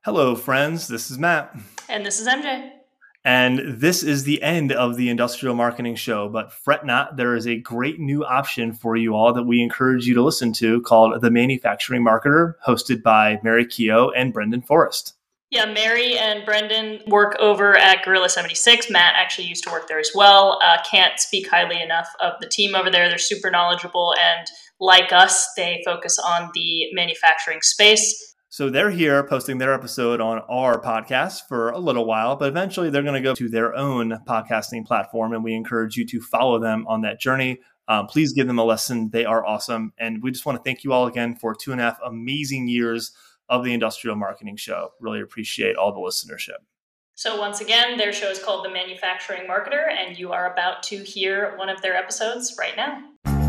Hello, friends. This is Matt. And this is MJ. And this is the end of the Industrial Marketing Show. But fret not, there is a great new option for you all that we encourage you to listen to called The Manufacturing Marketer, hosted by Mary Keogh and Brendan Forrest. Yeah, Mary and Brendan work over at Gorilla 76. Matt actually used to work there as well. Can't speak highly enough of the team over there. They're super knowledgeable, and like us, they focus on the manufacturing space. So they're here posting their episode on our podcast for a little while, but eventually they're going to go to their own podcasting platform, and we encourage you to follow them on that journey. Please give them a listen. They are awesome. And we just want to thank you all again for 2.5 amazing years of the Industrial Marketing Show. Really appreciate all the listenership. So once again, their show is called The Manufacturing Marketer, and you are about to hear one of their episodes right now.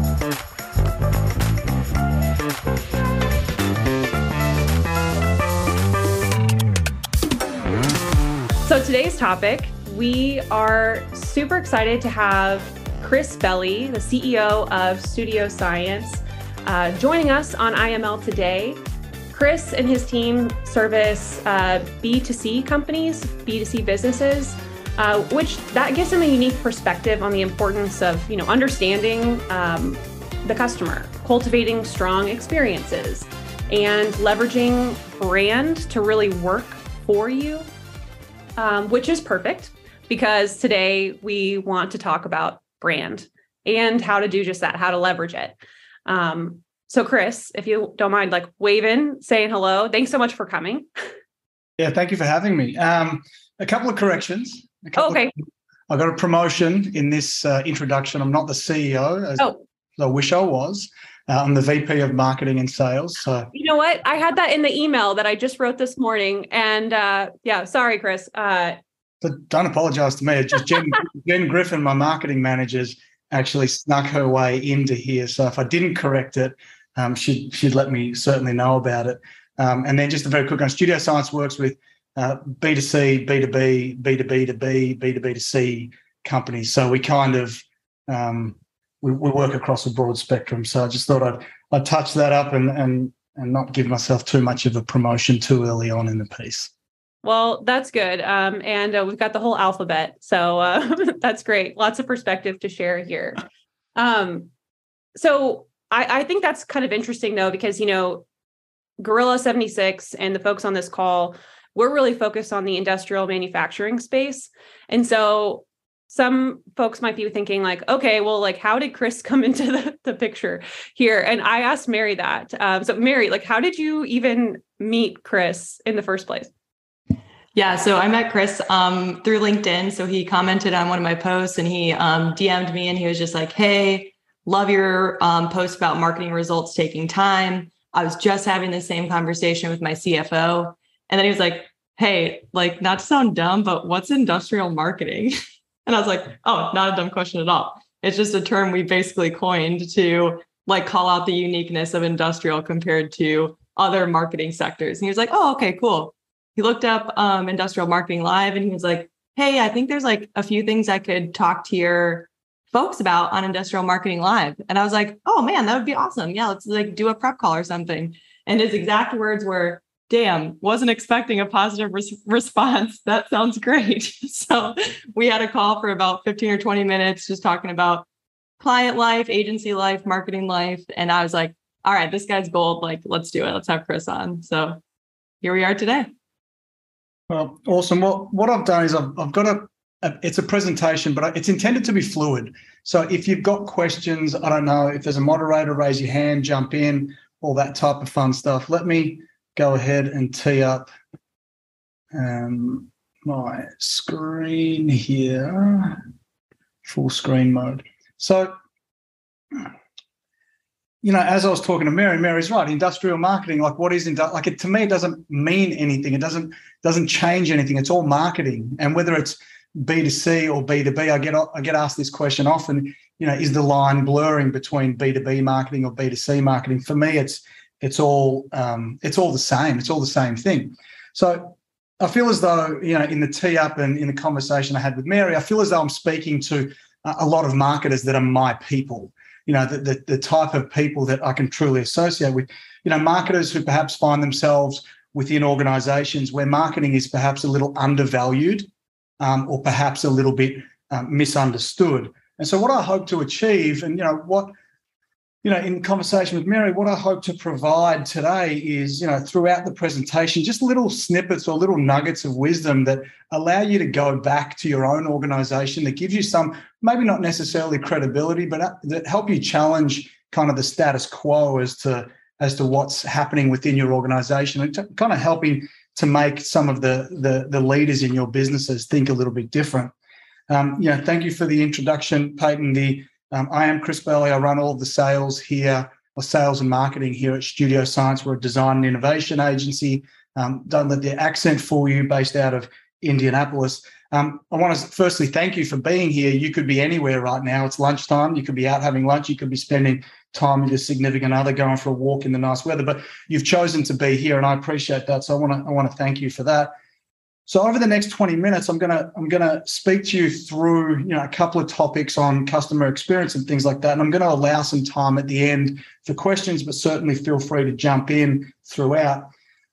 So today's topic, we are super excited to have Chris Belli, the CEO of Studio Science, joining us on IML today. Chris and his team service B2C companies, B2C businesses, which that gives them a unique perspective on the importance of, understanding the customer, cultivating strong experiences, and leveraging brand to really work for you. Which is perfect because today we want to talk about brand and how to do just that, how to leverage it. So Chris, if you don't mind, waving, saying hello. Thanks so much for coming. Yeah, thank you for having me. A couple of corrections. Okay. I got a promotion in this introduction. I'm not the CEO, as I wish I was. I'm the VP of Marketing and Sales. So you know what? I had that in the email that I just wrote this morning. And sorry, Chris. So don't apologize to me. It's just Jen Griffin, my marketing manager, actually snuck her way into here. So if I didn't correct it, she'd let me certainly know about it. And then just a very quick one. Studio Science works with B2C, B2B, B2B2B, B2B2C companies. So we kind of we work across a broad spectrum. So I just thought I'd touch that up and not give myself too much of a promotion too early on in the piece. Well, that's good. And we've got the whole alphabet. So that's great. Lots of perspective to share here. So I think that's kind of interesting, though, because, Gorilla 76 and the folks on this call, we're really focused on the industrial manufacturing space. And so some folks might be thinking okay, well, how did Chris come into the picture here? And I asked Mary that. So Mary, how did you even meet Chris in the first place? Yeah, so I met Chris through LinkedIn. So he commented on one of my posts and he DM'd me and he was just like, hey, love your post about marketing results taking time. I was just having the same conversation with my CFO. And then he was like, hey, not to sound dumb, but what's industrial marketing? And I was like, oh, not a dumb question at all. It's just a term we basically coined to call out the uniqueness of industrial compared to other marketing sectors. And he was like, oh, okay, cool. He looked up Industrial Marketing Live and he was like, hey, I think there's a few things I could talk to your folks about on Industrial Marketing Live. And I was like, oh man, that would be awesome. Yeah, let's do a prep call or something. And his exact words were, damn, wasn't expecting a positive response. That sounds great. So we had a call for about 15 or 20 minutes, just talking about client life, agency life, marketing life. And I was like, all right, this guy's gold. Let's do it. Let's have Chris on. So here we are today. Well, awesome. Well, what I've done is I've got it's a presentation, but it's intended to be fluid. So if you've got questions, I don't know, if there's a moderator, raise your hand, jump in, all that type of fun stuff. Let me go ahead and tee up my screen here, full screen mode. So, as I was talking to Mary, Mary's right. Industrial marketing, what is to me, it doesn't mean anything. It doesn't change anything. It's all marketing, and whether it's B2C or B2B, I get asked this question often. Is the line blurring between B2B marketing or B2C marketing? For me, it's all the same. It's all the same thing. So I feel as though, in the tee up and in the conversation I had with Mary, I feel as though I'm speaking to a lot of marketers that are my people. The type of people that I can truly associate with, marketers who perhaps find themselves within organizations where marketing is perhaps a little undervalued or perhaps a little bit misunderstood. And so what I hope to achieve, and in conversation with Mary, what I hope to provide today is, throughout the presentation, just little snippets or little nuggets of wisdom that allow you to go back to your own organization, that gives you some, maybe not necessarily credibility, but that help you challenge kind of the status quo as to what's happening within your organization, and kind of helping to make some of the leaders in your businesses think a little bit different. Thank you for the introduction, Peyton. I am Chris Belly. I run all of the sales here, or sales and marketing here at Studio Science. We're a design and innovation agency. Don't let the accent fool you, based out of Indianapolis. I want to firstly thank you for being here. You could be anywhere right now. It's lunchtime. You could be out having lunch. You could be spending time with your significant other, going for a walk in the nice weather, but you've chosen to be here, and I appreciate that. So I want to thank you for that. So over the next 20 minutes, I'm gonna speak to you through a couple of topics on customer experience and things like that, and I'm going to allow some time at the end for questions, but certainly feel free to jump in throughout.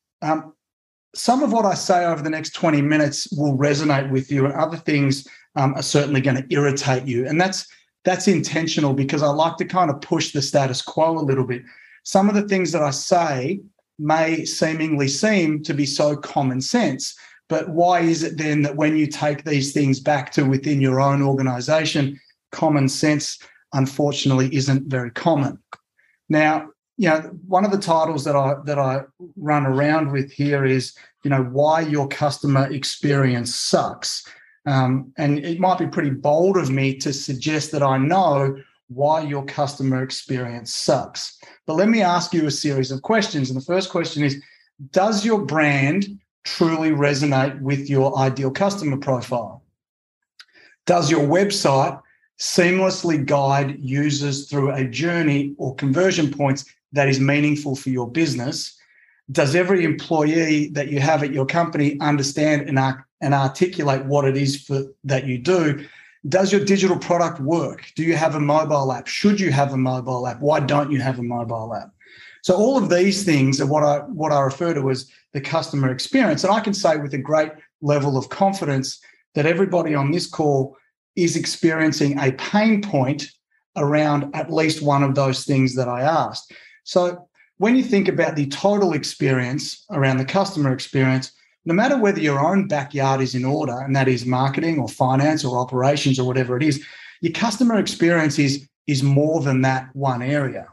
Some of what I say over the next 20 minutes will resonate with you, and other things are certainly going to irritate you, and that's intentional, because I like to kind of push the status quo a little bit. Some of the things that I say may seemingly seem to be so common sense, but why is it then that when you take these things back to within your own organization, common sense, unfortunately, isn't very common? Now, one of the titles that I run around with here is, why your customer experience sucks. And it might be pretty bold of me to suggest that I know why your customer experience sucks. But let me ask you a series of questions. And the first question is, does your brand truly resonate with your ideal customer profile? Does your website seamlessly guide users through a journey or conversion points that is meaningful for your business? Does every employee that you have at your company understand and articulate what it is that you do? Does your digital product work? Do you have a mobile app? Should you have a mobile app? Why don't you have a mobile app? So all of these things are what I refer to as the customer experience. And I can say with a great level of confidence that everybody on this call is experiencing a pain point around at least one of those things that I asked. So when you think about the total experience around the customer experience, no matter whether your own backyard is in order, and that is marketing or finance or operations or whatever it is, your customer experience is more than that one area.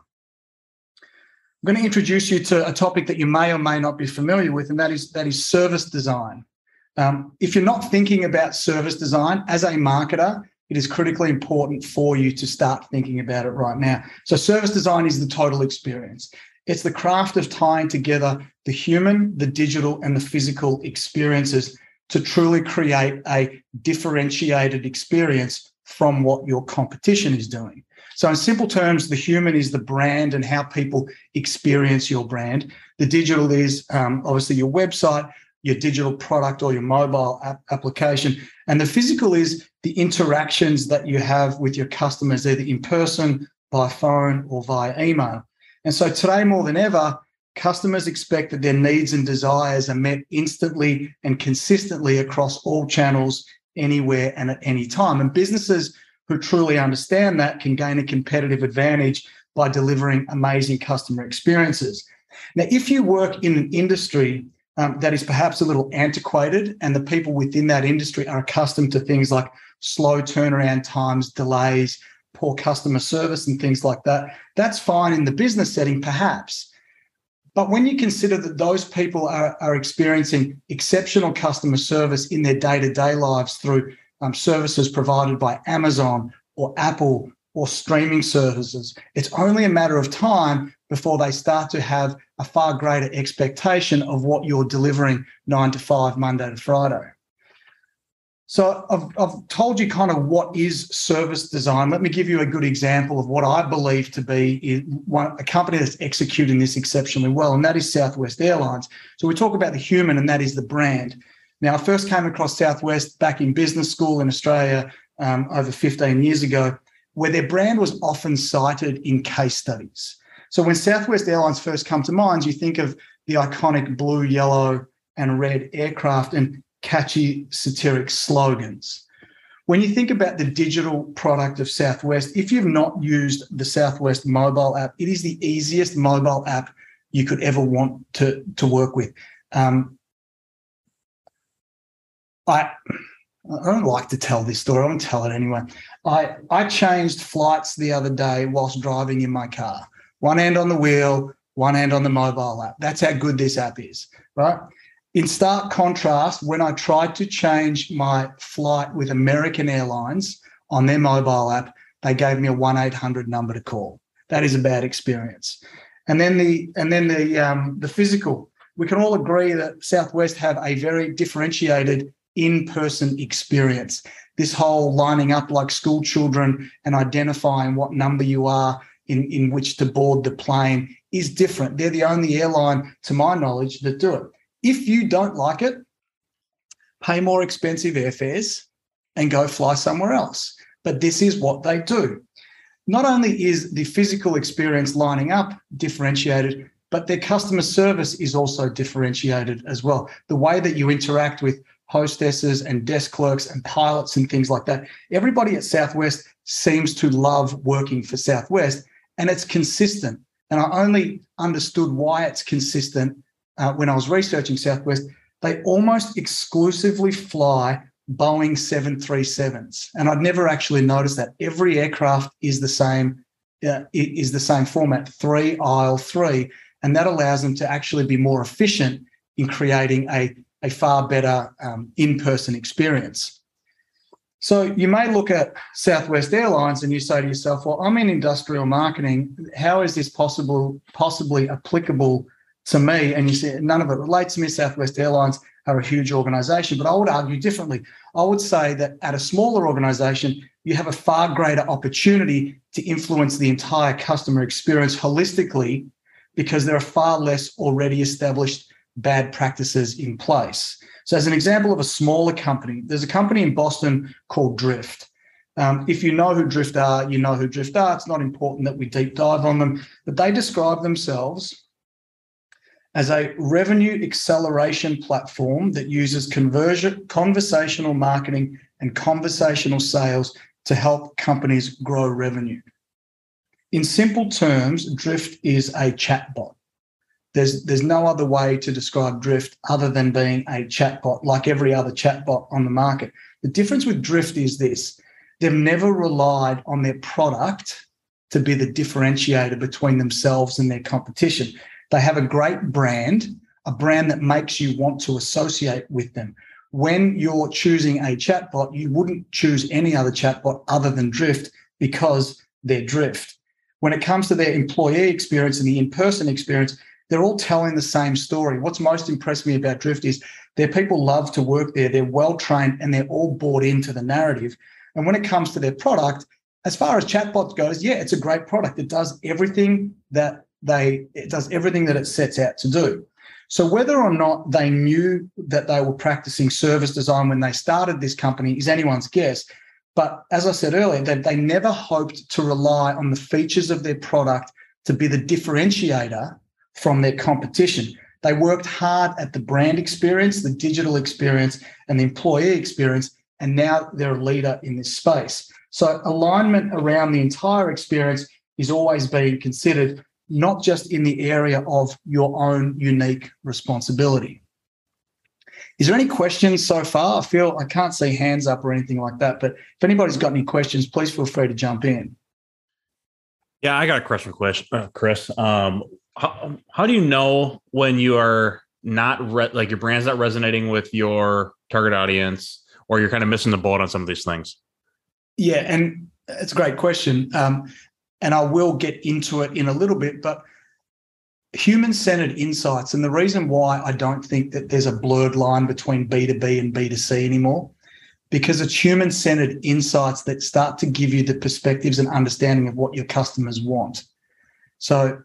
I'm going to introduce you to a topic that you may or may not be familiar with, and that is service design. If you're not thinking about service design as a marketer, it is critically important for you to start thinking about it right now. So service design is the total experience. It's the craft of tying together the human, the digital, and the physical experiences to truly create a differentiated experience from what your competition is doing. So in simple terms, the human is the brand and how people experience your brand. The digital is obviously your website, your digital product or your mobile application. And the physical is the interactions that you have with your customers, either in person, by phone, or via email. And so today more than ever, customers expect that their needs and desires are met instantly and consistently across all channels, anywhere and at any time. And businesses who truly understand that can gain a competitive advantage by delivering amazing customer experiences. Now, if you work in an industry that is perhaps a little antiquated, and the people within that industry are accustomed to things like slow turnaround times, delays, poor customer service and things like that, that's fine in the business setting, perhaps. But when you consider that those people are experiencing exceptional customer service in their day-to-day lives through services provided by Amazon or Apple or streaming services, it's only a matter of time before they start to have a far greater expectation of what you're delivering 9 to 5, Monday to Friday. So I've told you kind of what is service design. Let me give you a good example of what I believe to be a company that's executing this exceptionally well, and that is Southwest Airlines. So we talk about the human, and that is the brand. Now, I first came across Southwest back in business school in Australia over 15 years ago, where their brand was often cited in case studies. So when Southwest Airlines first come to mind, you think of the iconic blue, yellow, and red aircraft and catchy satiric slogans. When you think about the digital product of Southwest, if you've not used the Southwest mobile app, it is the easiest mobile app you could ever want to work with. I don't like to tell this story. I won't tell it anyway. I changed flights the other day whilst driving in my car. One hand on the wheel, one hand on the mobile app. That's how good this app is, right? In stark contrast, when I tried to change my flight with American Airlines on their mobile app, they gave me a 1-800 number to call. That is a bad experience. And then the physical. We can all agree that Southwest have a very differentiated in-person experience. This whole lining up like school children and identifying what number you are in which to board the plane is different. They're the only airline, to my knowledge, that do it. If you don't like it, pay more expensive airfares and go fly somewhere else. But this is what they do. Not only is the physical experience lining up differentiated, but their customer service is also differentiated as well. The way that you interact with hostesses and desk clerks and pilots and things like that. Everybody at Southwest seems to love working for Southwest, and it's consistent. And I only understood why it's consistent when I was researching Southwest. They almost exclusively fly Boeing 737s, and I'd never actually noticed that. Every aircraft is the same format, 3 aisle 3, and that allows them to actually be more efficient in creating a far better in-person experience. So you may look at Southwest Airlines and you say to yourself, well, I'm in industrial marketing. How is this possibly applicable to me? And you say, none of it relates to me. Southwest Airlines are a huge organisation. But I would argue differently. I would say that at a smaller organisation, you have a far greater opportunity to influence the entire customer experience holistically, because there are far less already established bad practices in place. So as an example of a smaller company, there's a company in Boston called Drift. If you know who Drift are, you know who Drift are. It's not important that we deep dive on them, but they describe themselves as a revenue acceleration platform that uses conversational marketing and conversational sales to help companies grow revenue. In simple terms, Drift is a chatbot. There's no other way to describe Drift other than being a chatbot, like every other chatbot on the market. The difference with Drift is this: they've never relied on their product to be the differentiator between themselves and their competition. They have a great brand, a brand that makes you want to associate with them. When you're choosing a chatbot, you wouldn't choose any other chatbot other than Drift because they're Drift. When it comes to their employee experience and the in-person experience, they're all telling the same story. What's most impressed me about Drift is their people love to work there. They're well-trained and they're all bought into the narrative. And when it comes to their product, as far as chatbots goes, yeah, it's a great product. It does everything that it sets out to do. So whether or not they knew that they were practicing service design when they started this company is anyone's guess. But as I said earlier, they never hoped to rely on the features of their product to be the differentiator from their competition. They worked hard at the brand experience, the digital experience, and the employee experience, and now they're a leader in this space. So alignment around the entire experience is always being considered, not just in the area of your own unique responsibility. Is there any questions so far? I can't see hands up or anything like that, but if anybody's got any questions, please feel free to jump in. Yeah, I got a question, Chris. How do you know when you are not your brand's not resonating with your target audience, or you're kind of missing the boat on some of these things? Yeah, and it's a great question. And I will get into it in a little bit, but human-centered insights, and the reason why I don't think that there's a blurred line between B2B and B2C anymore, because it's human-centered insights that start to give you the perspectives and understanding of what your customers want. So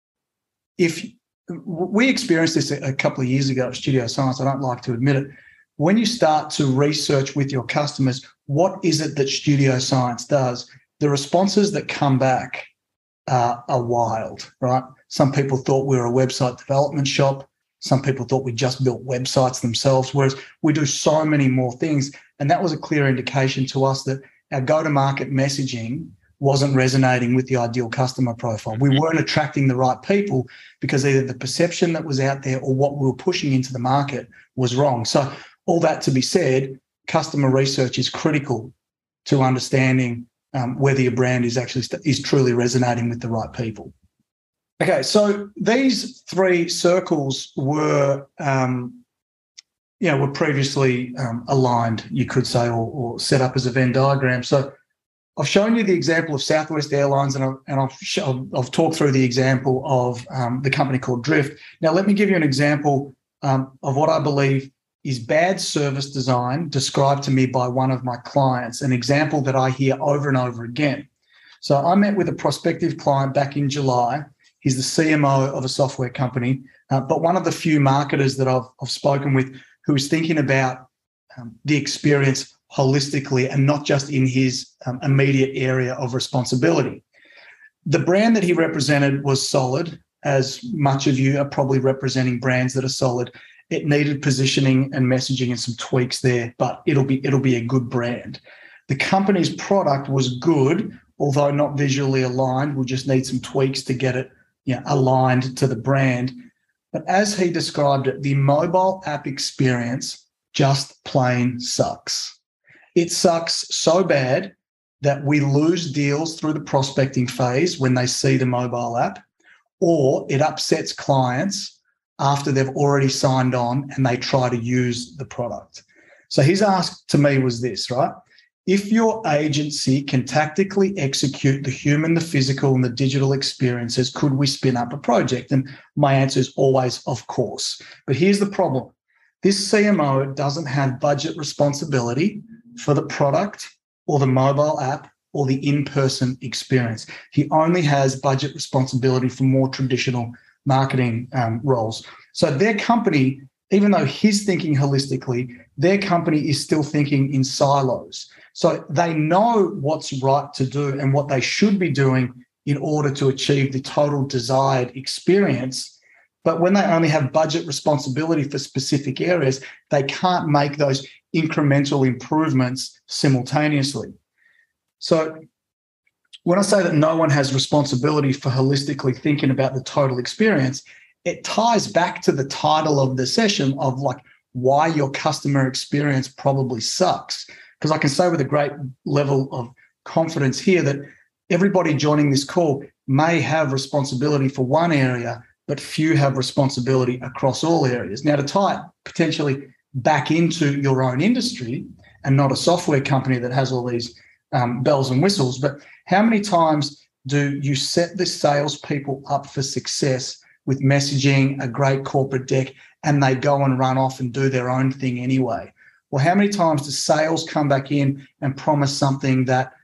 if we experienced this a couple of years ago at Studio Science, I don't like to admit it, when you start to research with your customers, what is it that Studio Science does? The responses that come back are wild, right? Some people thought we were a website development shop. Some people thought we just built websites themselves, whereas we do so many more things. And that was a clear indication to us that our go-to-market messaging wasn't resonating with the ideal customer profile. We weren't attracting the right people because either the perception that was out there or what we were pushing into the market was wrong. So all that to be said, customer research is critical to understanding whether your brand is actually is truly resonating with the right people. Okay, so these three circles were, were previously aligned, you could say, or set up as a Venn diagram. So I've shown you the example of Southwest Airlines, and I've talked through the example of the company called Drift. Now, let me give you an example of what I believe is bad service design described to me by one of my clients, an example that I hear over and over again. So I met with a prospective client back in July. He's the CMO of a software company, but one of the few marketers that I've spoken with who is thinking about the experience holistically and not just in his immediate area of responsibility. The brand that he represented was solid, as much of you are probably representing brands that are solid. It needed positioning and messaging and some tweaks there, but it'll be a good brand. The company's product was good, although not visually aligned. We'll just need some tweaks to get it aligned to the brand. But as he described it, the mobile app experience just plain sucks. It sucks so bad that we lose deals through the prospecting phase when they see the mobile app, or it upsets clients after they've already signed on and they try to use the product. So his ask to me was this, right? If your agency can tactically execute the human, the physical, and the digital experiences, could we spin up a project? And my answer is always, of course. But here's the problem. This CMO doesn't have budget responsibility for the product or the mobile app or the in-person experience. He only has budget responsibility for more traditional marketing roles. So their company, even though he's thinking holistically, their company is still thinking in silos. So they know what's right to do and what they should be doing in order to achieve the total desired experience. But when they only have budget responsibility for specific areas, they can't make those incremental improvements simultaneously. So when I say that no one has responsibility for holistically thinking about the total experience, it ties back to the title of the session of like why your customer experience probably sucks. Because I can say with a great level of confidence here that everybody joining this call may have responsibility for one area, but few have responsibility across all areas. Now, to tie it potentially back into your own industry and not a software company that has all these bells and whistles, but how many times do you set the salespeople up for success with messaging, a great corporate deck, and they go and run off and do their own thing anyway? Well, how many times does sales come back in and promise something that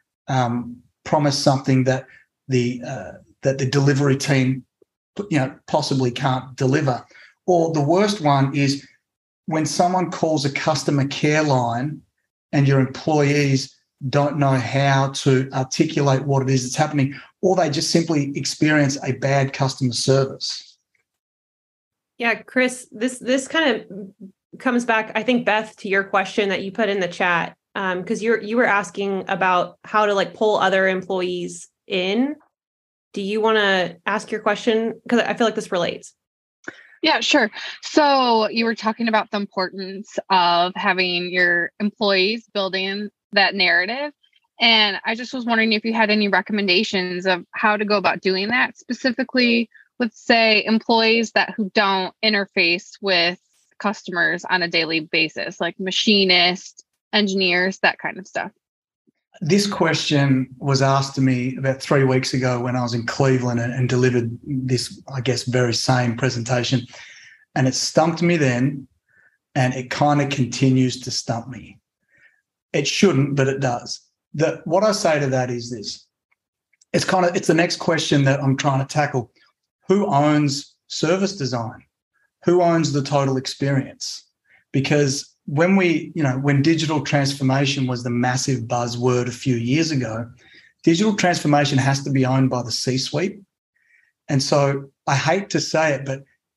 the delivery team possibly can't deliver? Or the worst one is when someone calls a customer care line and your employees don't know how to articulate what it is that's happening, or they just simply experience a bad customer service. Yeah, Chris, this kind of comes back, I think, Beth, to your question that you put in the chat, because you were asking about how to like pull other employees in. Do you want to ask your question? Because I feel like this relates. Yeah, sure. So you were talking about the importance of having your employees building that narrative. And I just was wondering if you had any recommendations of how to go about doing that, specifically with, say, employees who don't interface with customers on a daily basis, like machinists, engineers, that kind of stuff. This question was asked to me about 3 weeks ago when I was in Cleveland and delivered this, I guess, very same presentation. And it stumped me then, and it kind of continues to stump me. It shouldn't, but it does. What I say to that is this. It's the next question that I'm trying to tackle. Who owns service design? Who owns the total experience? Because when digital transformation was the massive buzzword a few years ago, digital transformation has to be owned by the C-suite. And so I hate to say it, but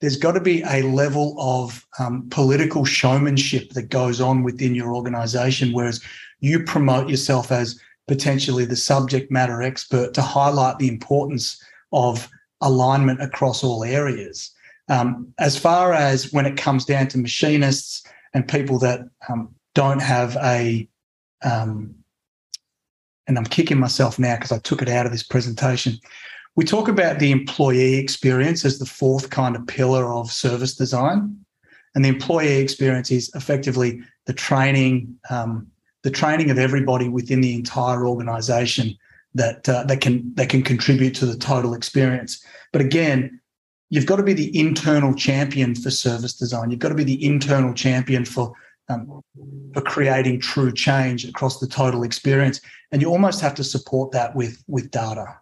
there's got to be a level of political showmanship that goes on within your organization, whereas you promote yourself as potentially the subject matter expert to highlight the importance of alignment across all areas. As far as when it comes down to machinists and people that don't have a, and I'm kicking myself now because I took it out of this presentation. We talk about the employee experience as the fourth kind of pillar of service design. And the employee experience is effectively the training of everybody within the entire organization that can contribute to the total experience. But again, you've got to be the internal champion for service design. You've got to be the internal champion for creating true change across the total experience. And you almost have to support that with data.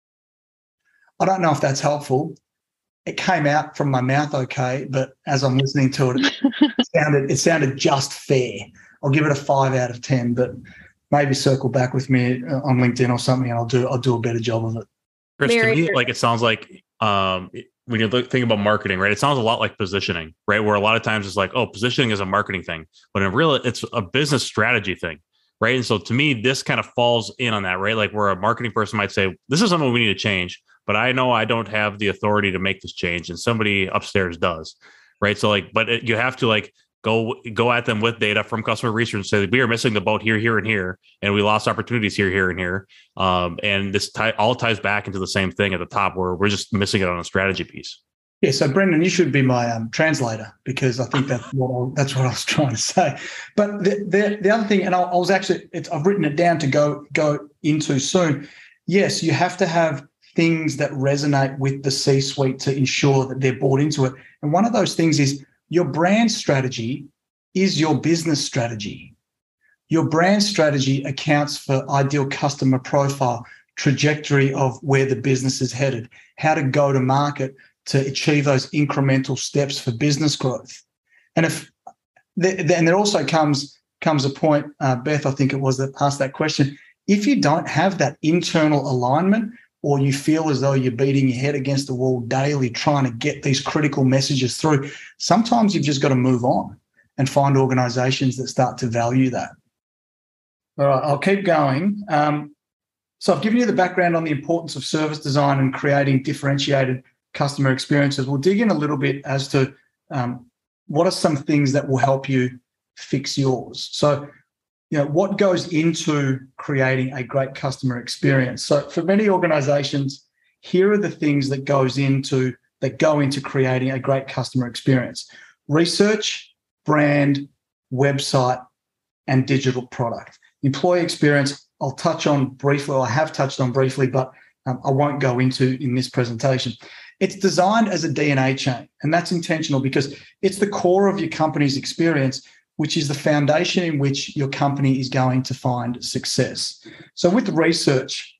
I don't know if that's helpful. It came out from my mouth okay, but as I'm listening to it, it sounded just fair. I'll give it a 5 out of 10, but maybe circle back with me on LinkedIn or something, and I'll do a better job of it. Chris, to me, like it sounds like when you think about marketing, right? It sounds a lot like positioning, right? Where a lot of times it's like, oh, positioning is a marketing thing, but in real, it's a business strategy thing, right? And so to me, this kind of falls in on that, right? Like where a marketing person might say, this is something we need to change, but I know I don't have the authority to make this change, and somebody upstairs does, right? So like, but you have to like go at them with data from customer research and say, we are missing the boat here, here, and here, and we lost opportunities here, here, and here. And this all ties back into the same thing at the top where we're just missing it on a strategy piece. Yeah, so Brendan, you should be my translator, because I think that's what I was trying to say. But the other thing, and I was actually, I've written it down to go into soon. Yes, you have to have things that resonate with the C-suite to ensure that they're bought into it. And one of those things is your brand strategy is your business strategy. Your brand strategy accounts for ideal customer profile, trajectory of where the business is headed, how to go to market to achieve those incremental steps for business growth. And there also comes a point, Beth, I think it was, that asked that question. If you don't have that internal alignment, or you feel as though you're beating your head against the wall daily trying to get these critical messages through, sometimes you've just got to move on and find organizations that start to value that. All right, I'll keep going. So I've given you the background on the importance of service design and creating differentiated customer experiences. We'll dig in a little bit as to what are some things that will help you fix yours. So, what goes into creating a great customer experience? So for many organizations, here are the things that go into creating a great customer experience: research, brand, website, and digital product. Employee experience, I'll touch on briefly, or I have touched on briefly, but I won't go into in this presentation. It's designed as a DNA chain, and that's intentional because it's the core of your company's experience, which is the foundation in which your company is going to find success. So with research,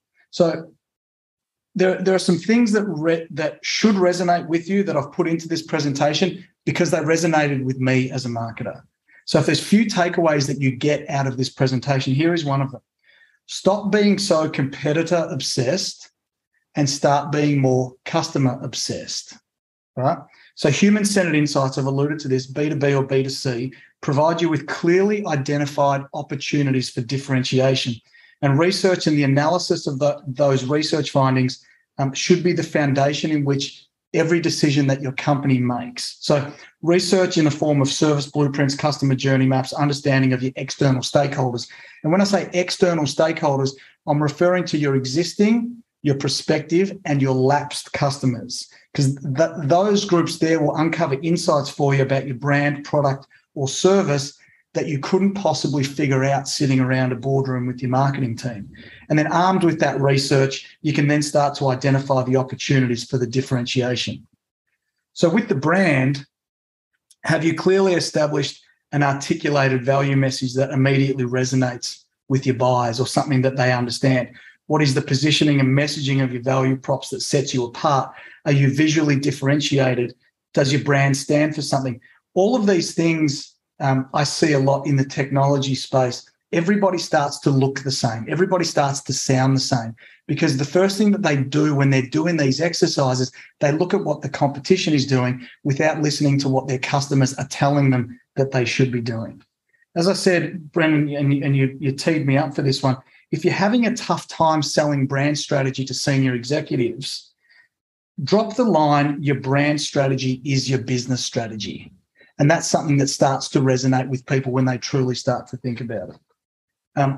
there are some things that should resonate with you that I've put into this presentation because they resonated with me as a marketer. So if there's few takeaways that you get out of this presentation, here is one of them. Stop being so competitor obsessed and start being more customer obsessed, right? So human-centered insights, I've alluded to this, B2B or B2C, provide you with clearly identified opportunities for differentiation. And research and the analysis of those research findings should be the foundation in which every decision that your company makes. So research in the form of service blueprints, customer journey maps, understanding of your external stakeholders. And when I say external stakeholders, I'm referring to your existing, your prospective, and your lapsed customers, because those groups there will uncover insights for you about your brand, product, or service that you couldn't possibly figure out sitting around a boardroom with your marketing team. And then armed with that research, you can then start to identify the opportunities for the differentiation. So with the brand, have you clearly established an articulated value message that immediately resonates with your buyers, or something that they understand? What is the positioning and messaging of your value props that sets you apart? Are you visually differentiated? Does your brand stand for something? All of these things I see a lot in the technology space. Everybody starts to look the same. Everybody starts to sound the same. because the first thing that they do when they're doing these exercises, they look at what the competition is doing without listening to what their customers are telling them that they should be doing. As I said, Brendan, and you teed me up for this one, if you're having a tough time selling brand strategy to senior executives, drop the line, your brand strategy is your business strategy. And that's something that starts to resonate with people when they truly start to think about it.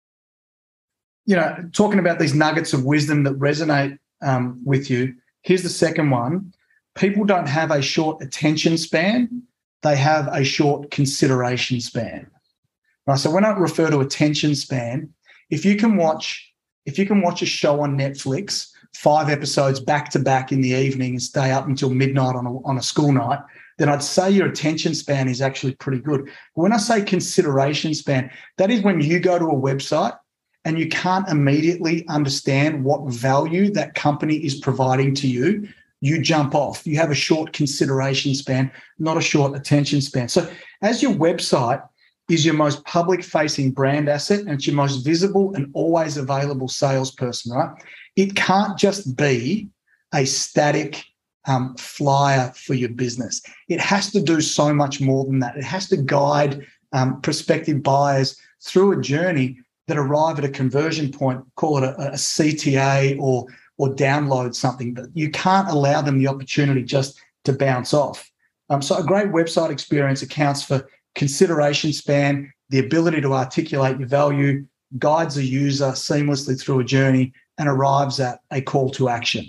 Talking about these nuggets of wisdom that resonate with you, here's the second one. People don't have a short attention span. They have a short consideration span. Right? So when I refer to attention span, if you can watch a show on Netflix, 5 episodes back to back in the evening and stay up until midnight on a school night, then I'd say your attention span is actually pretty good. But when I say consideration span, that is when you go to a website and you can't immediately understand what value that company is providing to you, you jump off. You have a short consideration span, not a short attention span. So as your website is your most public-facing brand asset and it's your most visible and always available salesperson, right? It can't just be a static flyer for your business. It has to do so much more than that. It has to guide prospective buyers through a journey that arrive at a conversion point, call it a CTA or download something, but you can't allow them the opportunity just to bounce off. So a great website experience accounts for consideration span, the ability to articulate your value, guides a user seamlessly through a journey, and arrives at a call to action.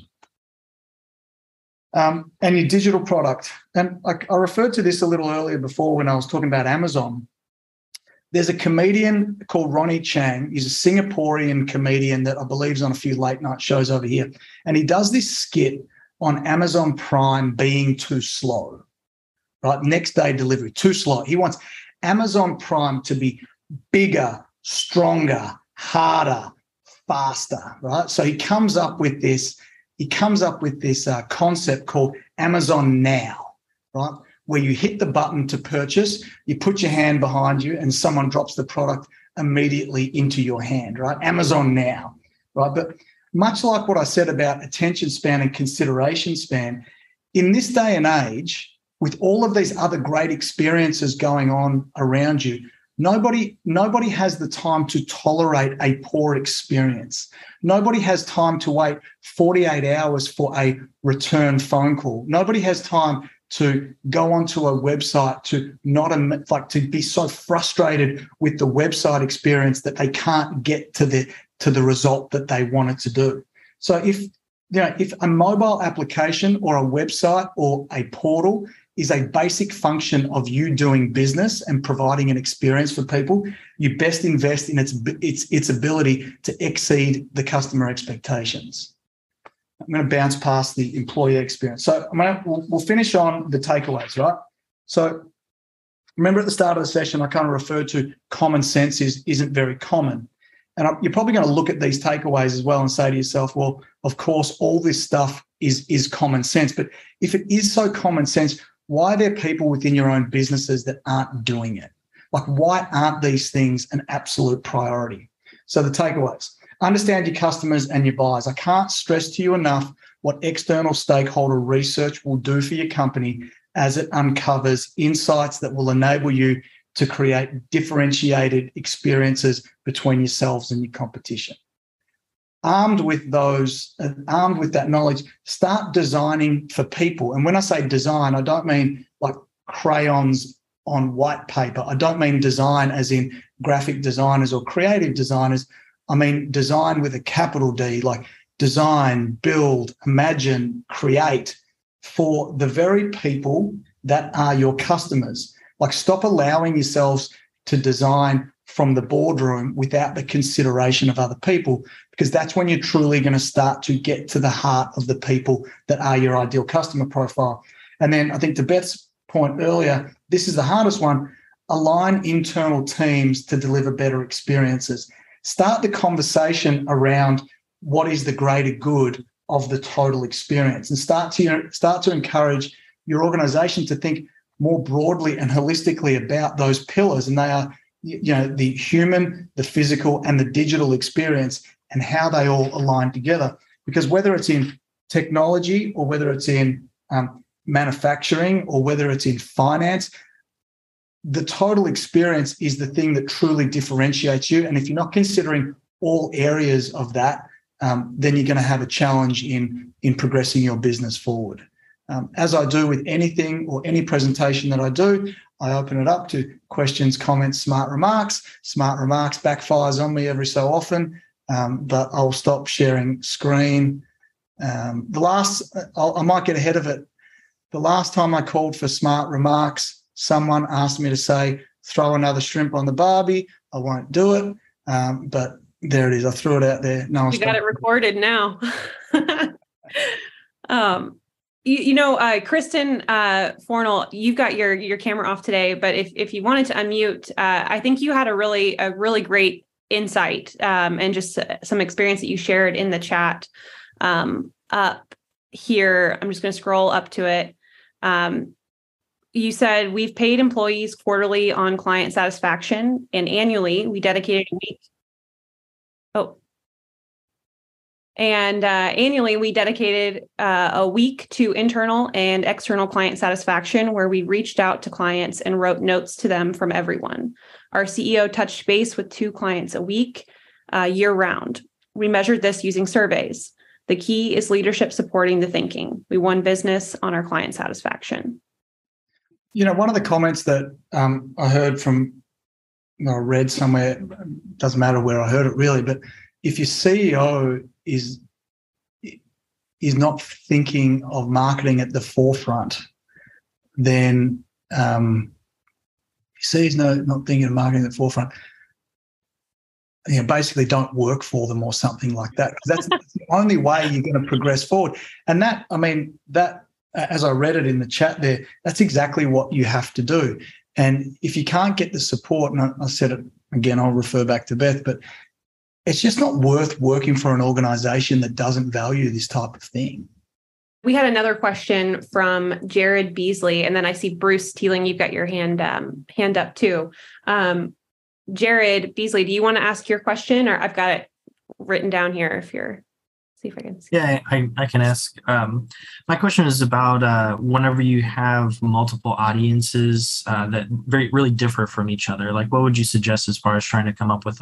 And your digital product. And I referred to this a little earlier before when I was talking about Amazon. There's a comedian called Ronnie Chang. He's a Singaporean comedian that I believe is on a few late night shows over here. And he does this skit on Amazon Prime being too slow, right? Next day delivery, too slow. He wants Amazon Prime to be bigger, stronger, harder, faster, right? So he comes up with this concept called Amazon Now, right? Where you hit the button to purchase, you put your hand behind you and someone drops the product immediately into your hand, right? Amazon Now, right? But much like what I said about attention span and consideration span, in this day and age, with all of these other great experiences going on around you, nobody has the time to tolerate a poor experience. Nobody has time to wait 48 hours for a return phone call. Nobody has time to go onto a website to be so frustrated with the website experience that they can't get to the result that they wanted to do. So if a mobile application or a website or a portal is a basic function of you doing business and providing an experience for people, you best invest in its ability to exceed the customer expectations. I'm going to bounce past the employee experience. So we'll finish on the takeaways, right? So remember at the start of the session, I kind of referred to common sense isn't very common. And you're probably going to look at these takeaways as well and say to yourself, well, of course, all this stuff is common sense. But if it is so common sense, why are there people within your own businesses that aren't doing it? Like, why aren't these things an absolute priority? So the takeaways. Understand your customers and your buyers. I can't stress to you enough what external stakeholder research will do for your company as it uncovers insights that will enable you to create differentiated experiences between yourselves and your competition. Armed with that knowledge, start designing for people. And when I say design, I don't mean like crayons on white paper. I don't mean design as in graphic designers or creative designers. I mean design with a capital D, like design, build, imagine, create for the very people that are your customers. Like, stop allowing yourselves to design from the boardroom without the consideration of other people, because that's when you're truly going to start to get to the heart of the people that are your ideal customer profile. And then I think to Beth's point earlier, this is the hardest one: align internal teams to deliver better experiences. Start the conversation around what is the greater good of the total experience, and start to encourage your organization to think more broadly and holistically about those pillars. And they are, the human, the physical, and the digital experience. and how they all align together. Because whether it's in technology or whether it's in manufacturing or whether it's in finance, the total experience is the thing that truly differentiates you. And if you're not considering all areas of that, then you're going to have a challenge in progressing your business forward. As I do with anything or any presentation that I do, I open it up to questions, comments, smart remarks. Smart remarks backfires on me every so often, but I'll stop sharing screen. I might get ahead of it. The last time I called for smart remarks, someone asked me to say, throw another shrimp on the barbie. I won't do it, but there it is. I threw it out there. No, you got it recorded now. Kristen Fornell, you've got your camera off today, but if you wanted to unmute, I think you had a really great insight and just some experience that you shared in the chat up here. I'm just going to scroll up to it. You said we've paid employees quarterly on client satisfaction, and annually we dedicated a week. Annually, we dedicated a week to internal and external client satisfaction, where we reached out to clients and wrote notes to them from everyone. Our CEO touched base with 2 clients a week, year round. We measured this using surveys. The key is leadership supporting the thinking. We won business on our client satisfaction. One of the comments that I heard from, I read somewhere, doesn't matter where I heard it really, but if your CEO is not thinking of marketing at the forefront, then he's not thinking of marketing at the forefront, basically don't work for them or something like that. That's the only way you're going to progress forward. And that, as I read it in the chat there, that's exactly what you have to do. And if you can't get the support, and I said it again, I'll refer back to Beth, but it's just not worth working for an organization that doesn't value this type of thing. We had another question from Jared Beasley, and then I see Bruce Teeling, you've got your hand up too. Jared Beasley, do you want to ask your question, or I've got it written down here if you're, see if I can see. Yeah, I can ask. My question is about whenever you have multiple audiences that really differ from each other, like what would you suggest as far as trying to come up with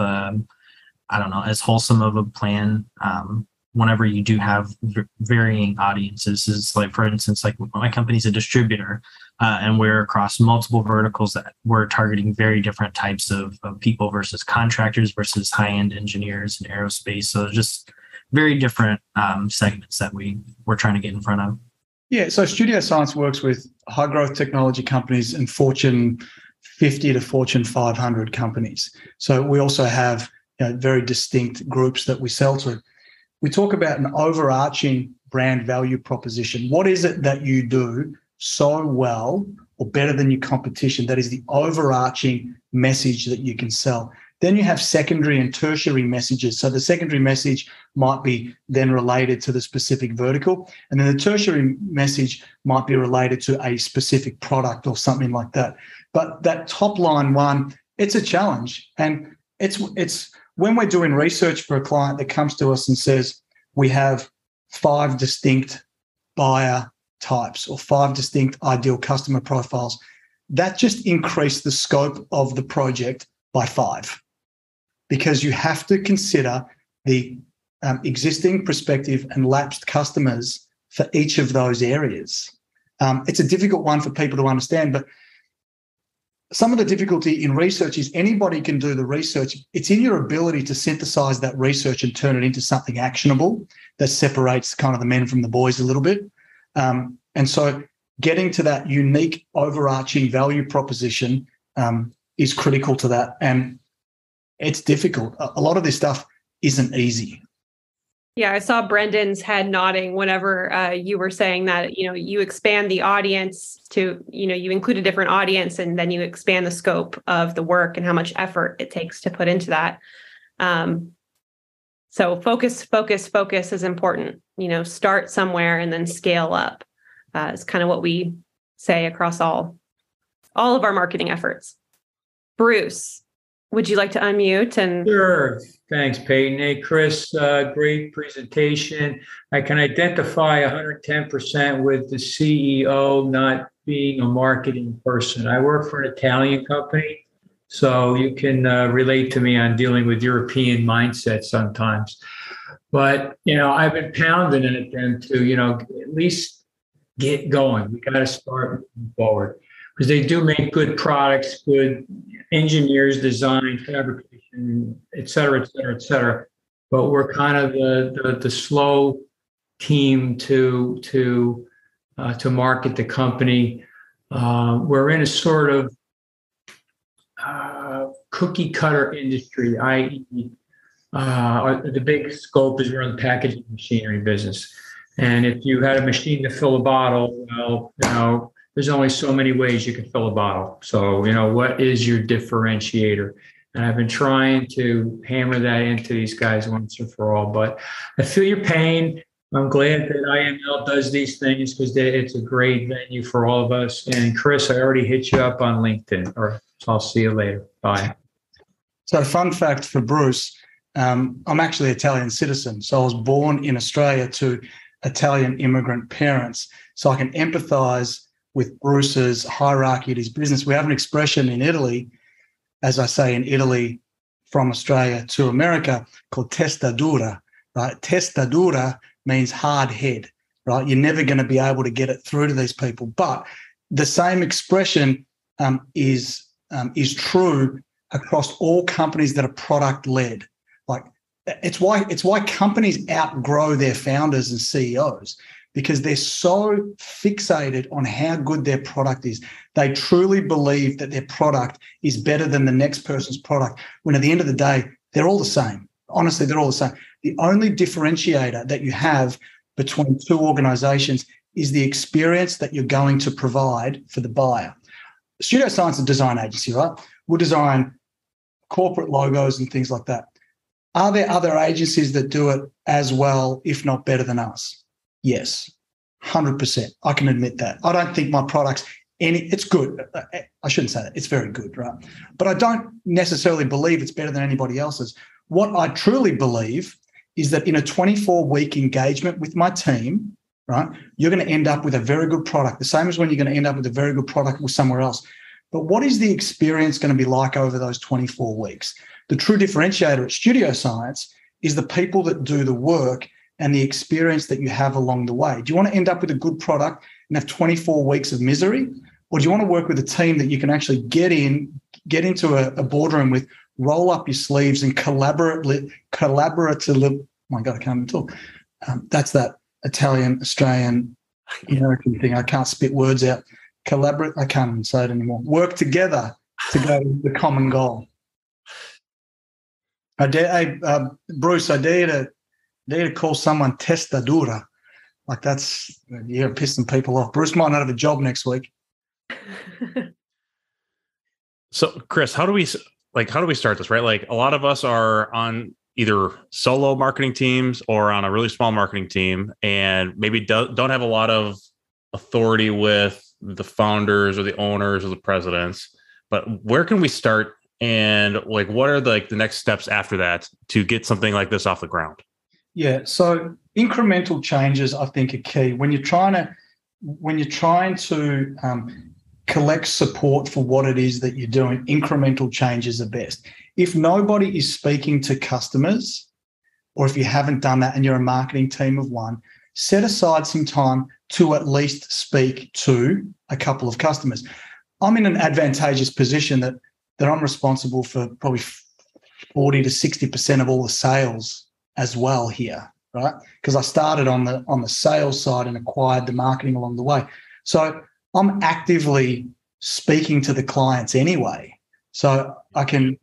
as wholesome of a plan whenever you do have varying audiences? Is like, for instance, like my company's a distributor and we're across multiple verticals that we're targeting very different types of people versus contractors versus high-end engineers and aerospace. So just very different segments that we're trying to get in front of. Yeah, so Studio Science works with high growth technology companies and Fortune 50 to Fortune 500 companies. So we also have very distinct groups that we sell to. We talk about an overarching brand value proposition. What is it that you do so well or better than your competition? That is the overarching message that you can sell. Then you have secondary and tertiary messages. So the secondary message might be then related to the specific vertical. And then the tertiary message might be related to a specific product or something like that. But that top line one, it's a challenge. And it's when we're doing research for a client that comes to us and says, we have 5 distinct buyer types or 5 distinct ideal customer profiles, that just increased the scope of the project by 5. Because you have to consider the existing, prospective, and lapsed customers for each of those areas. It's a difficult one for people to understand, but some of the difficulty in research is anybody can do the research. It's in your ability to synthesize that research and turn it into something actionable that separates kind of the men from the boys a little bit. And so getting to that unique overarching value proposition is critical to that. And it's difficult. A lot of this stuff isn't easy. Yeah, I saw Brendan's head nodding whenever you were saying that, you expand the audience to, you include a different audience and then you expand the scope of the work and how much effort it takes to put into that. So focus is important. Start somewhere and then scale up is kind of what we say across all of our marketing efforts. Bruce, would you like to unmute and? Sure. Thanks, Peyton. Hey, Chris, great presentation. I can identify 110% with the CEO not being a marketing person. I work for an Italian company, so you can relate to me on dealing with European mindset sometimes. But, I've been pounding at them to, at least get going. We got to start moving forward because they do make good products, good engineers, design, fabrication, et cetera, et cetera, et cetera. But we're kind of the slow team to market the company. We're in a sort of cookie cutter industry, i.e., the big scope is we're in the packaging machinery business. And if you had a machine to fill a bottle, well, there's only so many ways you can fill a bottle. So, what is your differentiator? And I've been trying to hammer that into these guys once and for all. But I feel your pain. I'm glad that IML does these things because it's a great venue for all of us. And Chris, I already hit you up on LinkedIn, so I'll see you later. Bye. So, fun fact for Bruce, I'm actually an Italian citizen. So I was born in Australia to Italian immigrant parents. So I can empathize with Bruce's hierarchy at his business. We have an expression in Italy, as I say in Italy, from Australia to America, called testa dura, right? Testa dura means hard head, right? You're never going to be able to get it through to these people. But the same expression is true across all companies that are product-led. Like it's why companies outgrow their founders and CEOs, because they're so fixated on how good their product is. They truly believe that their product is better than the next person's product, when at the end of the day, they're all the same. Honestly, they're all the same. The only differentiator that you have between two organizations is the experience that you're going to provide for the buyer. Studio Science is a design agency, right? We'll design corporate logos and things like that. Are there other agencies that do it as well, if not better than us? Yes, 100%. I can admit that. I don't think my product's it's good. I shouldn't say that. It's very good, right? But I don't necessarily believe it's better than anybody else's. What I truly believe is that in a 24-week engagement with my team, right, you're going to end up with a very good product, the same as when you're going to end up with a very good product with somewhere else. But what is the experience going to be like over those 24 weeks? The true differentiator at Studio Science is the people that do the work and the experience that you have along the way. Do you want to end up with a good product and have 24 weeks of misery? Or do you want to work with a team that you can actually get into a boardroom with, roll up your sleeves and collaboratively, oh my God, I can't even talk. That's that Italian, Australian, American thing. I can't spit words out. Collaborate, I can't even say it anymore. Work together to go to the common goal. Bruce, I dare to call someone testa dura. Like you're pissing people off. Bruce might not have a job next week. So, Chris, how do we start this, right? Like a lot of us are on either solo marketing teams or on a really small marketing team and maybe don't have a lot of authority with the founders or the owners or the presidents. But where can we start? And like, what are the next steps after that to get something like this off the ground? Yeah. So incremental changes, I think, are key. When you're trying to collect support for what it is that you're doing, incremental changes are best. If nobody is speaking to customers, or if you haven't done that and you're a marketing team of one, set aside some time to at least speak to a couple of customers. I'm in an advantageous position that I'm responsible for probably 40 to 60% of all the sales as well here, right? Because I started on the sales side and acquired the marketing along the way. So I'm actively speaking to the clients anyway. So I can,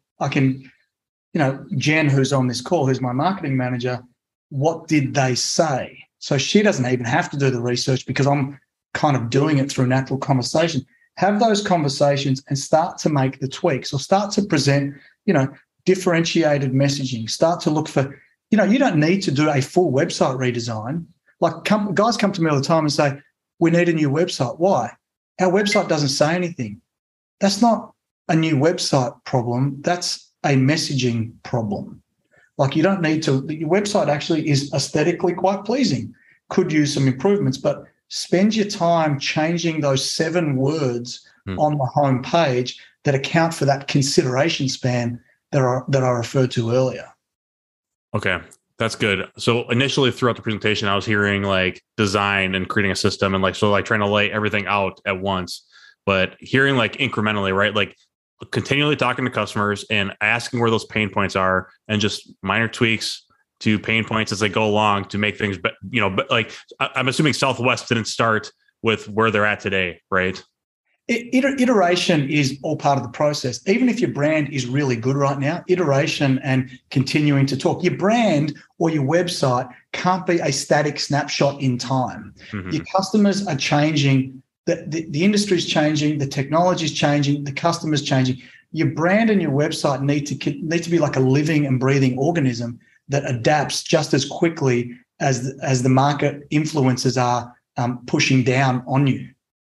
Jen, who's on this call, who's my marketing manager, what did they say? So she doesn't even have to do the research because I'm kind of doing it through natural conversation. Have those conversations and start to make the tweaks, or start to present, differentiated messaging. Start to look for, you don't need to do a full website redesign. Like guys come to me all the time and say, we need a new website. Why? Our website doesn't say anything. That's not a new website problem. That's a messaging problem. Like, you don't need to, your website actually is aesthetically quite pleasing, could use some improvements, but spend your time changing those 7 words on the home page that account for that consideration span that I referred to earlier. Okay, that's good. So initially throughout the presentation, I was hearing like design and creating a system and like trying to lay everything out at once, but hearing like incrementally, right? Like continually talking to customers and asking where those pain points are, and just minor tweaks to pain points as they go along to make things, like I'm assuming Southwest didn't start with where they're at today, right? Iteration is all part of the process. Even if your brand is really good right now, iteration and continuing to talk. Your brand or your website can't be a static snapshot in time. Mm-hmm. Your customers are changing. The industry is changing. The technology is changing. The customer's changing. Your brand and your website need to be like a living and breathing organism that adapts just as quickly as the market influences are pushing down on you.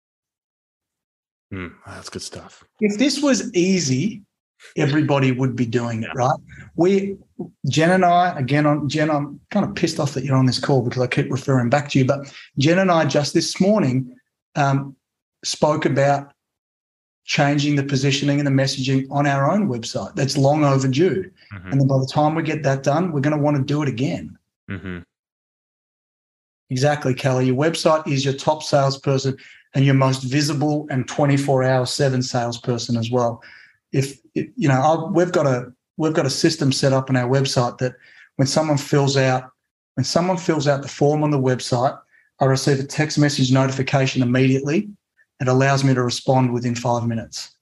That's good stuff. If this was easy, everybody would be doing it, right? Jen and I, Jen, I'm kind of pissed off that you're on this call because I keep referring back to you, but Jen and I just this morning spoke about changing the positioning and the messaging on our own website. That's long overdue. Mm-hmm. And then by the time we get that done, we're going to want to do it again. Mm-hmm. Exactly, Kelly. Your website is your top salesperson and your most visible and 24/7 salesperson as well. We've got a system set up on our website that when someone fills out the form on the website, I receive a text message notification immediately. It allows me to respond within 5 minutes.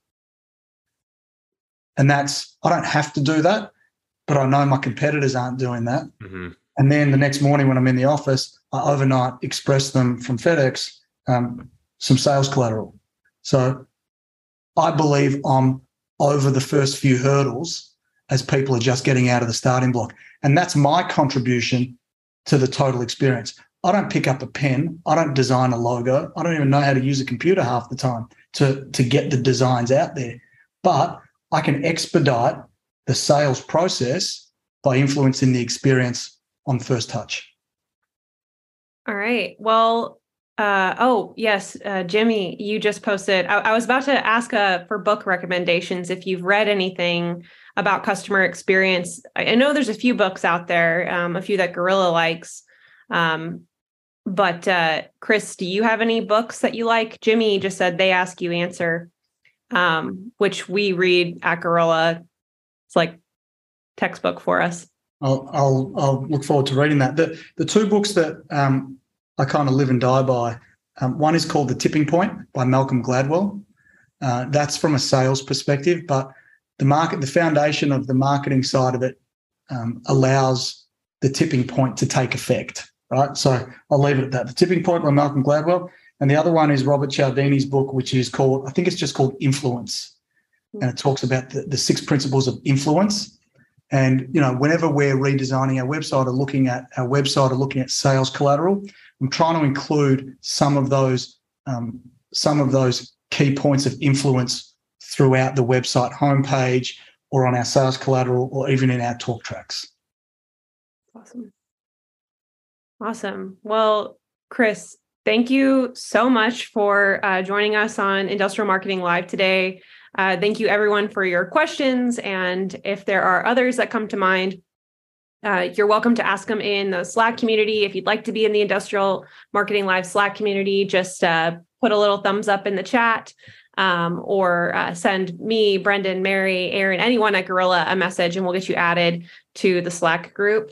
And I don't have to do that, but I know my competitors aren't doing that. Mm-hmm. And then the next morning when I'm in the office, I overnight express them from FedEx some sales collateral. So I believe I'm over the first few hurdles as people are just getting out of the starting block. And that's my contribution to the total experience. I don't pick up a pen. I don't design a logo. I don't even know how to use a computer half the time to get the designs out there. But I can expedite the sales process by influencing the experience on first touch. All right. Well, yes, Jimmy, you just posted. I was about to ask for book recommendations if you've read anything about customer experience. I know there's a few books out there, a few that Gorilla likes. But Chris, do you have any books that you like? Jimmy just said they ask, you answer, which we read at Gorilla. It's like textbook for us. I'll look forward to reading that. The 2 books that I kind of live and die by. One is called The Tipping Point by Malcolm Gladwell. That's from a sales perspective, but the foundation of the marketing side of it allows the tipping point to take effect, right? So I'll leave it at that. The Tipping Point by Malcolm Gladwell. And the other one is Robert Cialdini's book, which is called, I think it's just called Influence. And it talks about the 6 principles of influence. And, whenever we're redesigning our website or looking at sales collateral, I'm trying to include some of those key points of influence throughout the website homepage or on our sales collateral or even in our talk tracks. Awesome. Well, Chris, thank you so much for joining us on Industrial Marketing Live today. Thank you, everyone, for your questions. And if there are others that come to mind, you're welcome to ask them in the Slack community. If you'd like to be in the Industrial Marketing Live Slack community, just put a little thumbs up in the chat or send me, Brendan, Mary, Aaron, anyone at Gorilla a message, and we'll get you added to the Slack group.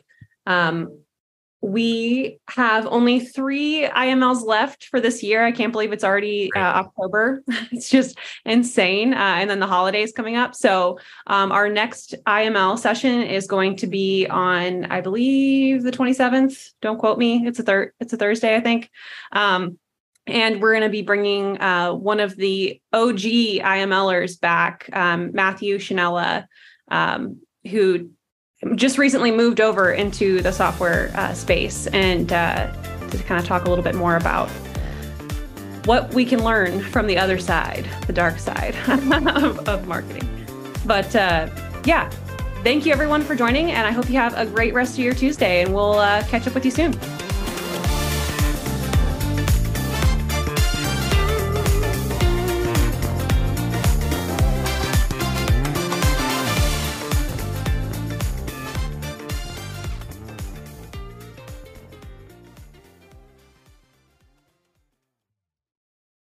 We have only 3 IMLs left for this year. I can't believe it's already October. It's just insane. And then the holidays coming up. So our next IML session is going to be on, I believe, the 27th. Don't quote me. It's a Thursday, I think. And we're going to be bringing one of the OG IMLers back, Matthew Shanella, who just recently moved over into the software space, and to kind of talk a little bit more about what we can learn from the other side, the dark side of marketing. But Thank you everyone for joining, and I hope you have a great rest of your Tuesday, and we'll catch up with you soon.